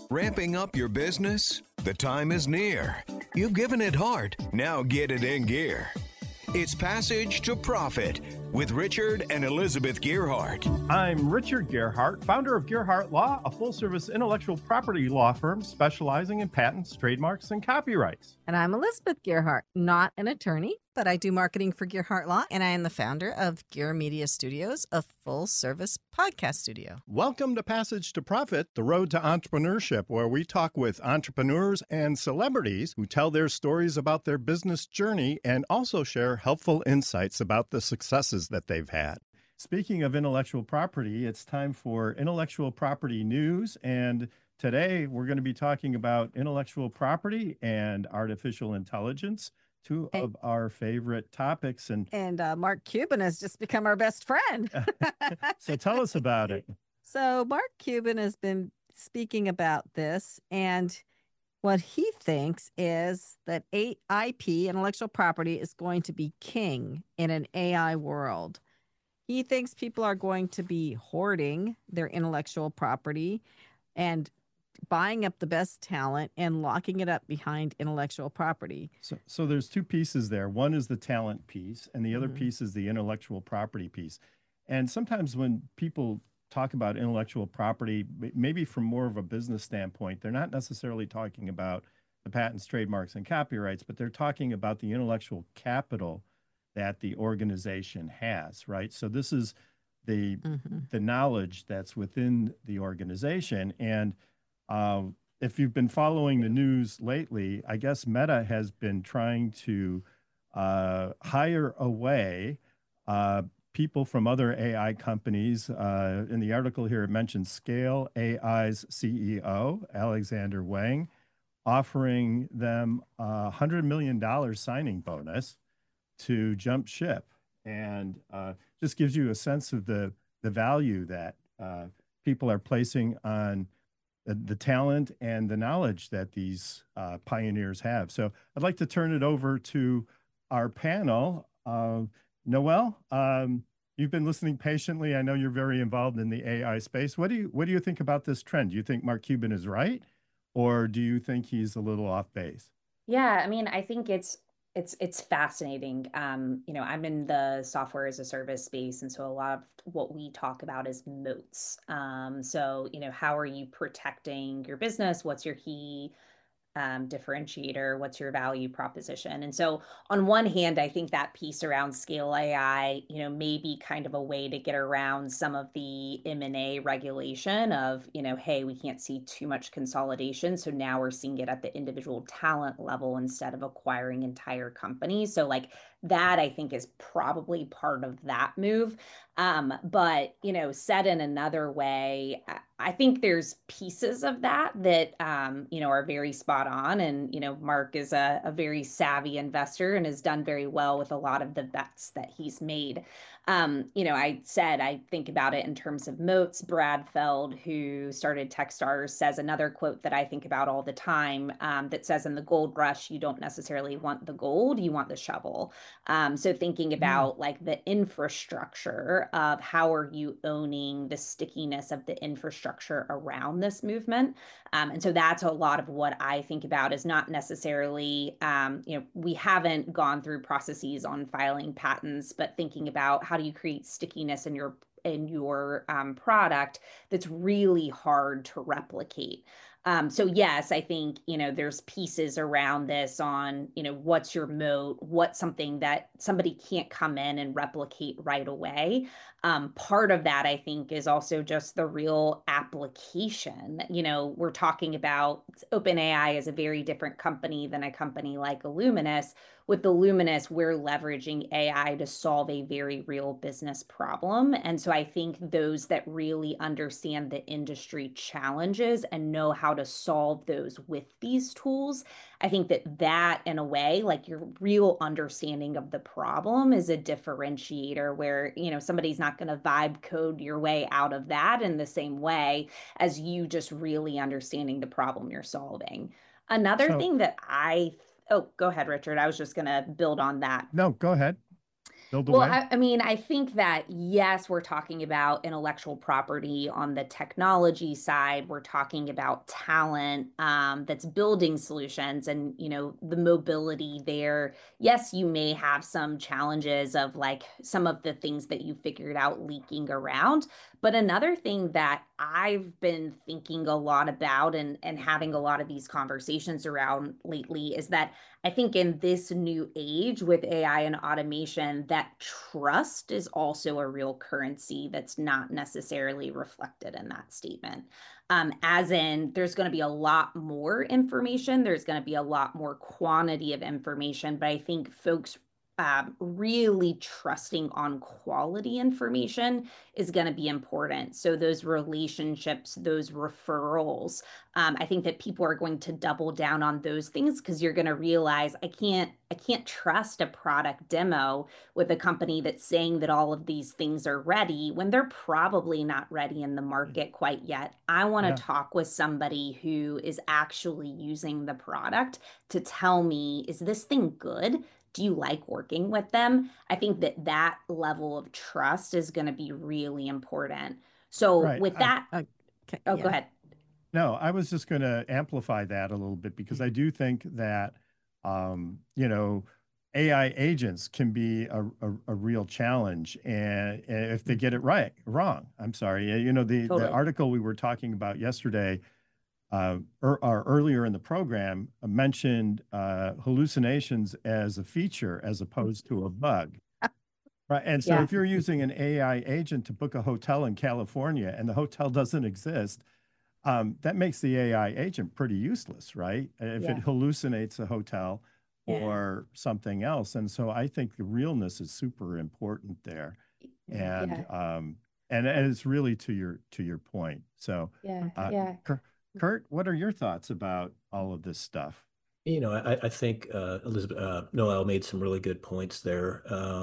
Ramping up your business? The time is near. You've given it heart, now get it in gear. It's Passage to Profit with Richard and Elizabeth Gearhart. I'm Richard Gearhart, founder of Gearhart Law, a full-service intellectual property law firm specializing in patents, trademarks, and copyrights. And I'm Elizabeth Gearhart, not an attorney, but I do marketing for Gearhart Law, and I am the founder of Gear Media Studios, a full-service podcast studio. Welcome to Passage to Profit, the road to entrepreneurship, where we talk with entrepreneurs and celebrities who tell their stories about their business journey and also share helpful insights about the successes that they've had. Speaking of intellectual property, it's time for intellectual property news, and today we're going to be talking about intellectual property and artificial intelligence, two of our favorite topics. And Mark Cuban has just become our best friend. So tell us about it. So Mark Cuban has been speaking about this, and what he thinks is that IP, intellectual property, is going to be king in an AI world. He thinks people are going to be hoarding their intellectual property and buying up the best talent and locking it up behind intellectual property. So there's two pieces there. One is the talent piece, and the other piece is the intellectual property piece. And sometimes when people talk about intellectual property, maybe from more of a business standpoint, they're not necessarily talking about the patents, trademarks, and copyrights, but they're talking about the intellectual capital that the organization has, right? So this is the knowledge that's within the organization. And if you've been following the news lately, I guess Meta has been trying to hire away people from other AI companies. In the article here, it mentions Scale AI's CEO, Alexander Wang, offering them a $100 million signing bonus to jump ship. And just gives you a sense of the value that people are placing on the talent and the knowledge that these pioneers have. So I'd like to turn it over to our panel. Noel, you've been listening patiently. I know you're very involved in the AI space. What do you think about this trend? Do you think Mark Cuban is right, or do you think he's a little off base? Yeah, I mean, I think it's fascinating. I'm in the software as a service space, and so a lot of what we talk about is moats. So, how are you protecting your business? What's your key differentiator? What's your value proposition? And so on one hand, I think that piece around Scale AI, may be kind of a way to get around some of the M&A regulation of, hey, we can't see too much consolidation. So now we're seeing it at the individual talent level instead of acquiring entire companies. So like that, I think, is probably part of that move. But, said in another way, I think there's pieces of that are very spot on. And, Mark is a very savvy investor and has done very well with a lot of the bets that he's made. I think about it in terms of moats. Brad Feld, who started Techstars, says another quote that I think about all the time, that says, in the gold rush, you don't necessarily want the gold, you want the shovel. So thinking about like the infrastructure of how are you owning the stickiness of the infrastructure around this movement. And so that's a lot of what I think about, is not necessarily, we haven't gone through processes on filing patents, but thinking about how do you create stickiness in your product that's really hard to replicate. So yes, I think, there's pieces around this on, what's your moat, what's something that somebody can't come in and replicate right away. Part of that, I think, is also just the real application. We're talking about OpenAI is a very different company than a company like Illuminous. With Illuminous, we're leveraging AI to solve a very real business problem. And so I think those that really understand the industry challenges and know how to solve those with these tools, I think that in a way, like your real understanding of the problem is a differentiator where, somebody's not going to vibe code your way out of that in the same way as you just really understanding the problem you're solving. Another thing that oh, go ahead, Richard. I was just going to build on that. No, go ahead. build Well, away? I mean, I think that yes, we're talking about intellectual property on the technology side. We're talking about talent that's building solutions and, the mobility there. Yes, you may have some challenges of like some of the things that you figured out leaking around. But another thing that I've been thinking a lot about and having a lot of these conversations around lately is that I think in this new age with AI and automation, that trust is also a real currency that's not necessarily reflected in that statement. As in, there's going to be a lot more information, there's going to be a lot more quantity of information, but I think folks really trusting on quality information is going to be important. So, those relationships, those referrals, I think that people are going to double down on those things because you're going to realize I can't trust a product demo with a company that's saying that all of these things are ready when they're probably not ready in the market quite yet. I want Yeah. to talk with somebody who is actually using the product to tell me, is this thing good? Do you like working with them? I think that that level of trust is going to be really important. So Right. with that, Okay, oh, go yeah. ahead. No, I was just going to amplify that a little bit because I do think that, you know, AI agents can be a real challenge, and if they get it wrong, I'm sorry. The Totally. article we were talking about yesterday, or earlier in the program, mentioned hallucinations as a feature as opposed to a bug. Right. And so Yeah. if you're using an AI agent to book a hotel in California and the hotel doesn't exist, that makes the AI agent pretty useless, right? If it Yeah. hallucinates a hotel Yeah. or something else. And so I think the realness is super important there. And Yeah. it's really to your point. So Yeah. uh, Yeah. Kurt, what are your thoughts about all of this stuff? I think Elizabeth Noel made some really good points there.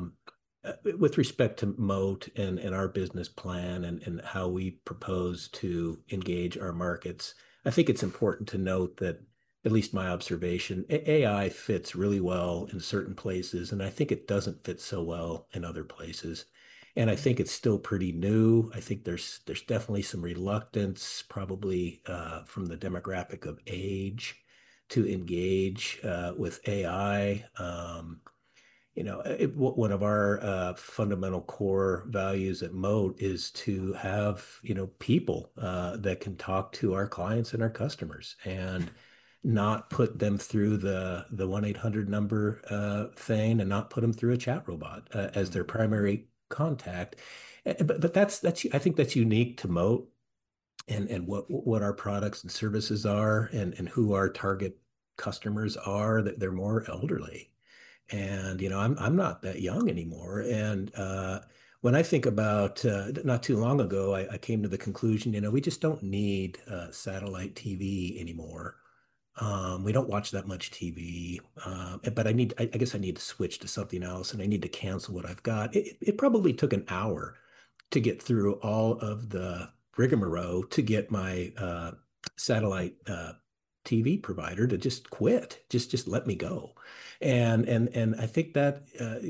With respect to Moat and our business plan and how we propose to engage our markets, I think it's important to note that, at least my observation, AI fits really well in certain places, and I think it doesn't fit so well in other places. And I think it's still pretty new. I think there's definitely some reluctance, probably from the demographic of age, to engage with AI. One of our fundamental core values at Moat is to have, people that can talk to our clients and our customers and not put them through the 1-800 number thing, and not put them through a chat robot as their primary contact. But that's I think that's unique to Moat, and what our products and services are, and who our target customers are, that they're more elderly. And I'm not that young anymore. And when I think about not too long ago, I came to the conclusion, we just don't need satellite TV anymore. We don't watch that much TV, but I guess I need to switch to something else, and I need to cancel what I've got. It probably took an hour to get through all of the rigmarole to get my satellite TV provider to just quit, just let me go. And I think that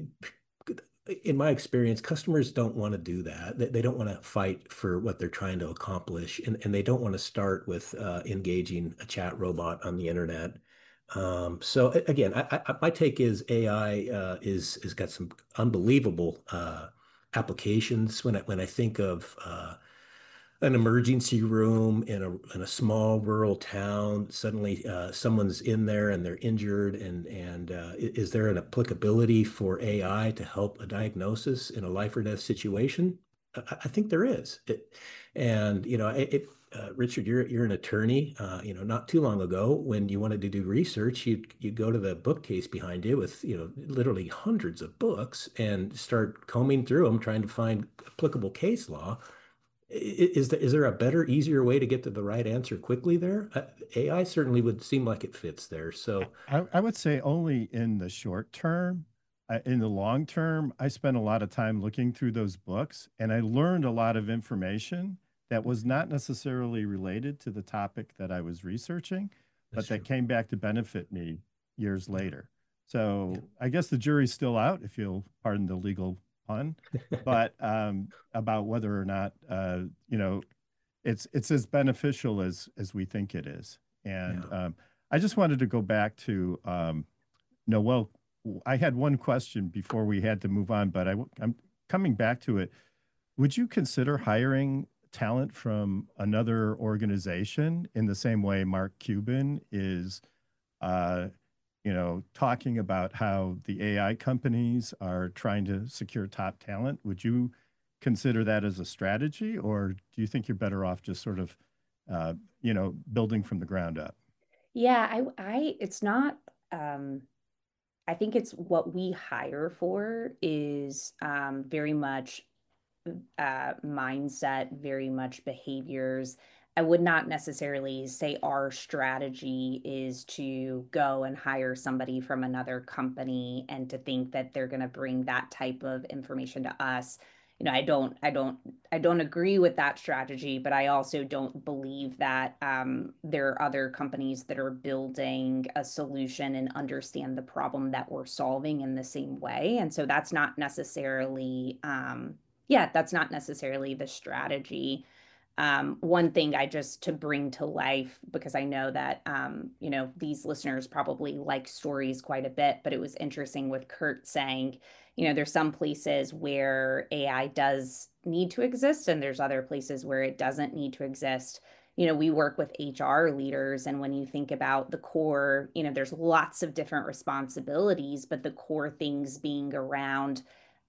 in my experience, customers don't want to do that. They don't want to fight for what they're trying to accomplish, and they don't want to start with engaging a chat robot on the internet. So again, my take is AI is got some unbelievable applications. When I think of an emergency room in a small rural town, suddenly someone's in there and they're injured, and is there an applicability for AI to help a diagnosis in a life or death situation? I think there is. And Richard, you're an attorney. Not too long ago, when you wanted to do research, you'd go to the bookcase behind you with literally hundreds of books and start combing through them, trying to find applicable case law. Is there a better, easier way to get to the right answer quickly there? AI certainly would seem like it fits there. So, I would say only in the short term. In the long term, I spent a lot of time looking through those books, and I learned a lot of information that was not necessarily related to the topic that I was researching, but that's that true. came back to benefit me years Yeah. later. So I guess the jury's still out, if you'll pardon the legal pun, but about whether or not it's as beneficial as we think it is. And I just wanted to go back to Noel. I had one question before we had to move on, but I'm coming back to it. Would you consider hiring talent from another organization in the same way Mark Cuban is, talking about how the AI companies are trying to secure top talent? Would you consider that as a strategy, or do you think you're better off just sort of, building from the ground up? Yeah, it's not, I think it's what we hire for is very much mindset, very much behaviors. I would not necessarily say our strategy is to go and hire somebody from another company and to think that they're going to bring that type of information to us. I don't agree with that strategy, but I also don't believe that there are other companies that are building a solution and understand the problem that we're solving in the same way. And so that's not necessarily, yeah, that's not necessarily the strategy. One thing I just to bring to life, because I know that, these listeners probably like stories quite a bit, but it was interesting with Kurt saying, there's some places where AI does need to exist, and there's other places where it doesn't need to exist. We work with HR leaders, and when you think about the core, there's lots of different responsibilities, but the core things being around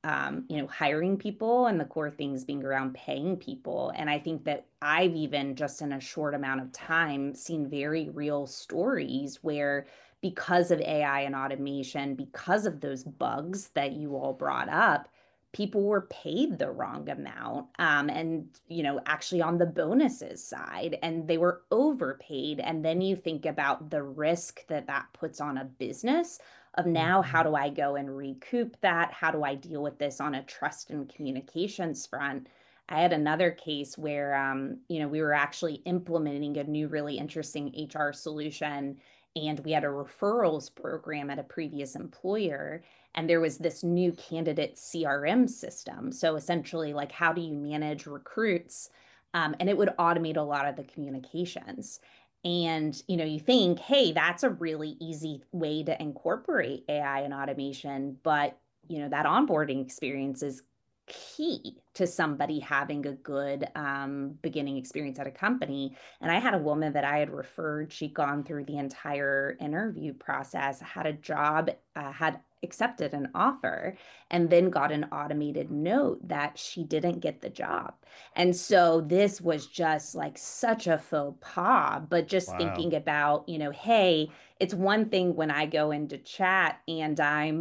hiring people and the core things being around paying people. And I think that I've even just in a short amount of time seen very real stories where because of AI and automation, because of those bugs that you all brought up, people were paid the wrong amount. And, actually on the bonuses side, and they were overpaid. And then you think about the risk that that puts on a business of now, how do I go and recoup that? How do I deal with this on a trust and communications front? I had another case where, we were actually implementing a new, really interesting HR solution, and we had a referrals program at a previous employer, and there was this new candidate CRM system. So essentially, like, how do you manage recruits? And it would automate a lot of the communications. And you think, hey, that's a really easy way to incorporate AI and automation, but that onboarding experience is key to somebody having a good beginning experience at a company. And I had a woman that I had referred. She'd gone through the entire interview process, had a job, had accepted an offer, and then got an automated note that she didn't get the job. And so this was just like such a faux pas, but just Wow. thinking about, hey, it's one thing when I go into chat and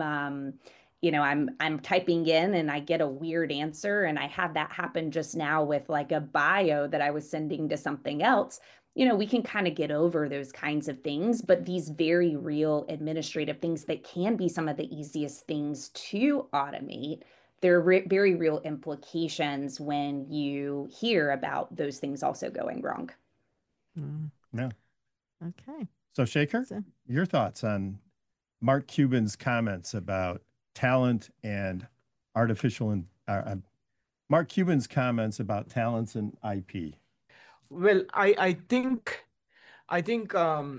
I'm typing in and I get a weird answer, and I had that happen just now with like a bio that I was sending to something else. We can kind of get over those kinds of things, but these very real administrative things that can be some of the easiest things to automate, there are very real implications when you hear about those things also going wrong. Yeah. Okay. So Shaker, So- your thoughts on Mark Cuban's comments about talent and artificial and Mark Cuban's comments about talents and IP? Well, I think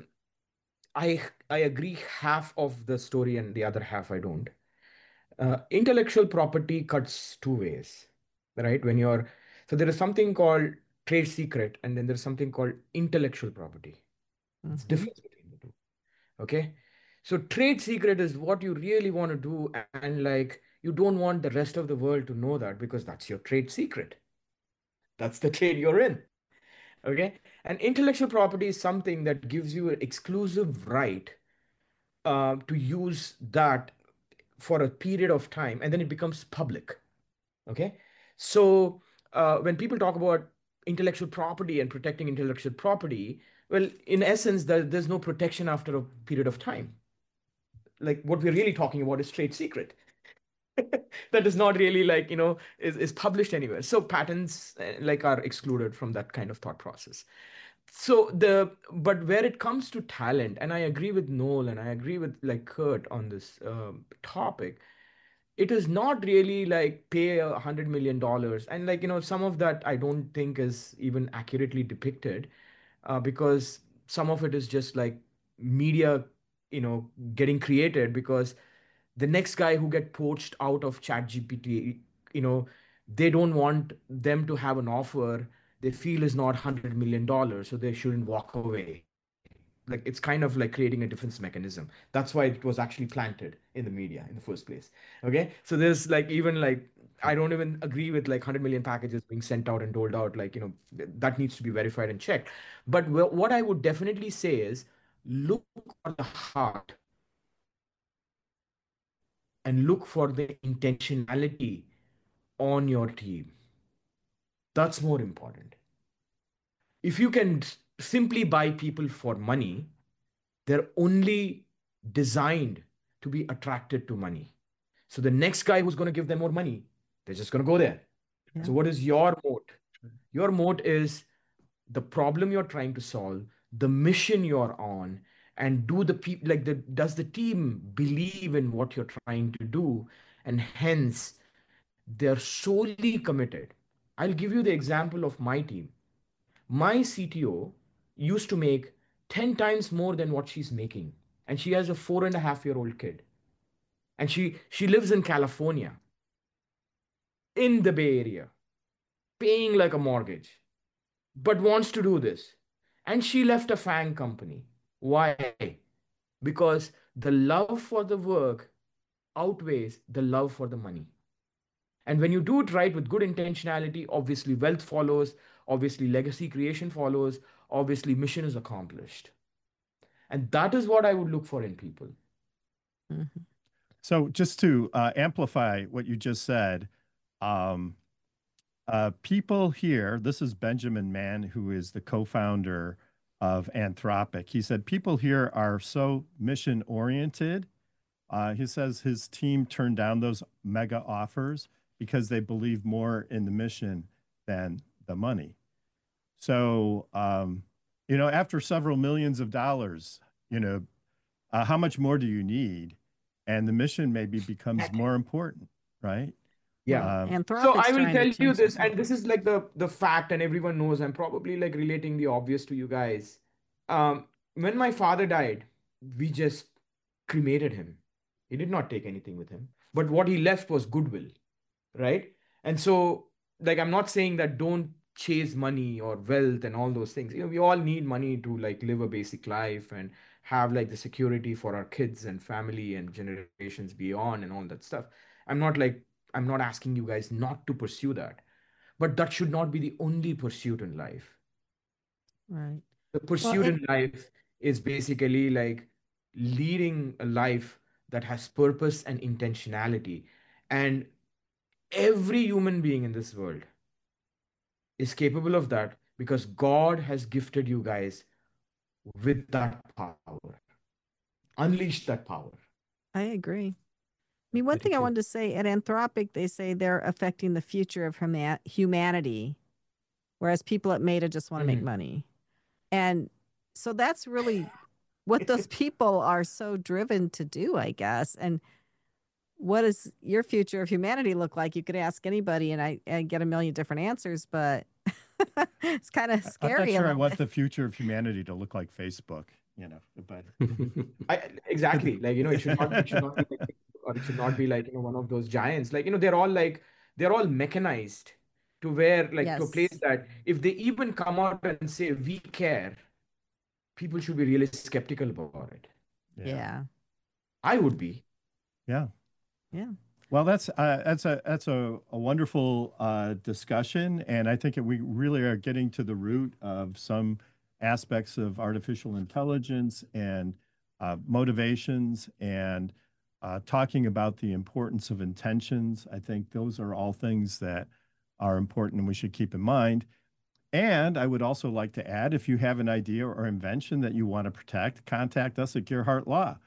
I agree half of the story and the other half I don't. Intellectual property cuts two ways, right? So there is something called trade secret, and then there's something called intellectual property. It's difference between the two. Okay. So trade secret is what you really want to do, and like you don't want the rest of the world to know that because that's your trade secret. That's the trade you're in. Okay. And intellectual property is something that gives you an exclusive right to use that for a period of time, and then it becomes public. Okay. So when people talk about intellectual property and protecting intellectual property, well, in essence, there's no protection after a period of time. Like what we're really talking about is trade secret. that is not really like, is published anywhere. So patents like are excluded from that kind of thought process. But where it comes to talent, and I agree with Noel and I agree with like Kurt on this topic, it is not really like pay $100 million, and like some of that I don't think is even accurately depicted, because some of it is just like media, getting created because the next guy who get poached out of ChatGPT, you know, they don't want them to have an offer they feel is not $100 million, so they shouldn't walk away. Like it's kind of like creating a defense mechanism. That's why it was actually planted in the media in the first place. Okay, so there's like even like I don't even agree with like 100 million packages being sent out and doled out. Like that needs to be verified and checked. But what I would definitely say is look for the heart and look for the intentionality on your team. That's more important. If you can simply buy people for money, they're only designed to be attracted to money. So the next guy who's going to give them more money, they're just going to go there. Yeah. So what is your moat? Your moat is the problem you're trying to solve, the mission you're on, and does the team believe in what you're trying to do? And hence they're solely committed. I'll give you the example of my team. My CTO used to make 10 times more than what she's making. And she has a 4.5-year-old kid. And she lives in California, in the Bay Area, paying like a mortgage, but wants to do this. And she left a FANG company. Why? Because the love for the work outweighs the love for the money. And when you do it right with good intentionality, obviously wealth follows, obviously legacy creation follows, obviously mission is accomplished. And that is what I would look for in people. Mhm. So just to amplify what you just said, people here, this is Benjamin Mann, who is the co-founder of Anthropic. He said, people here are so mission oriented. He says his team turned down those mega offers because they believe more in the mission than the money. So, after several millions of dollars, how much more do you need? And the mission maybe becomes more important, right? Yeah. So Anthropic's I will trying to tell you change this, the and this is like the fact, and everyone knows. I'm probably like relating the obvious to you guys. When my father died, we just cremated him. He did not take anything with him, but what he left was goodwill, right? And so, like, I'm not saying that don't chase money or wealth and all those things. We all need money to like live a basic life and have like the security for our kids and family and generations beyond and all that stuff. I'm not like I'm not asking you guys not to pursue that, but that should not be the only pursuit in life. right. The Well, pursuit in life is basically like leading a life that has purpose and intentionality. And every human being in this world is capable of that because God has gifted you guys with that power. Unleash that power. I agree. I mean, one thing I wanted to say at Anthropic, they say they're affecting the future of humanity, whereas people at Meta just want to make money. And so that's really what those people are so driven to do, I guess. And what does your future of humanity look like? You could ask anybody and I get a million different answers, but it's kind of I'm not scary. sure I want the future of humanity to look like Facebook, but exactly. Like, it should not be like, or it should not be like, one of those giants. Like, they're all mechanized to where like to a place Yes. that if they even come out and say we care, people should be really skeptical about it. Yeah. I would be. Yeah. Yeah. Well, that's a wonderful discussion, and I think we really are getting to the root of some aspects of artificial intelligence and motivations, and talking about the importance of intentions. I think those are all things that are important and we should keep in mind. And I would also like to add, if you have an idea or invention that you want to protect, contact us at Gerhardt Law.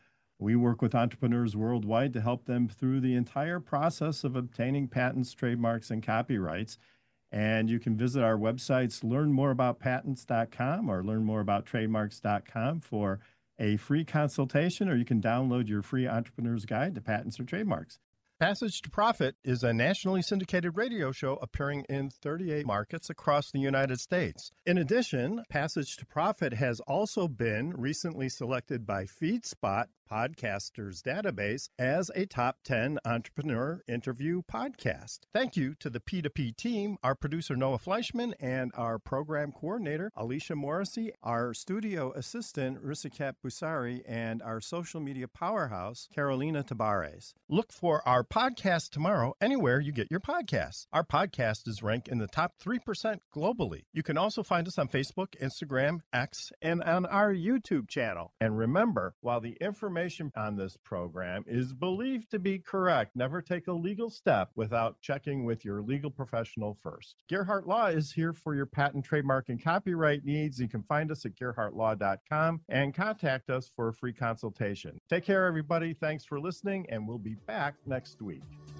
We work with entrepreneurs worldwide to help them through the entire process of obtaining patents, trademarks, and copyrights. And you can visit our websites, learnmoreaboutpatents.com or learnmoreabouttrademarks.com for a free consultation, or you can download your free entrepreneur's guide to patents or trademarks. Passage to Profit is a nationally syndicated radio show appearing in 38 markets across the United States. In addition, Passage to Profit has also been recently selected by FeedSpot Podcasters Database as a top 10 entrepreneur interview podcast. Thank you to the P2P team, our producer Noah Fleischman, and our program coordinator Alicia Morrissey, our studio assistant Risikat Busari, and our social media powerhouse Carolina Tabares. Look for our podcast tomorrow anywhere you get your podcasts. Our podcast is ranked in the top 3% globally. You can also find us on Facebook, Instagram, X, and on our YouTube channel. And remember, while the information on this program is believed to be correct, never take a legal step without checking with your legal professional first. Gerhardt Law is here for your patent, trademark, and copyright needs. You can find us at gerhardtlaw.com and contact us for a free consultation. Take care, everybody. Thanks for listening, and we'll be back next week.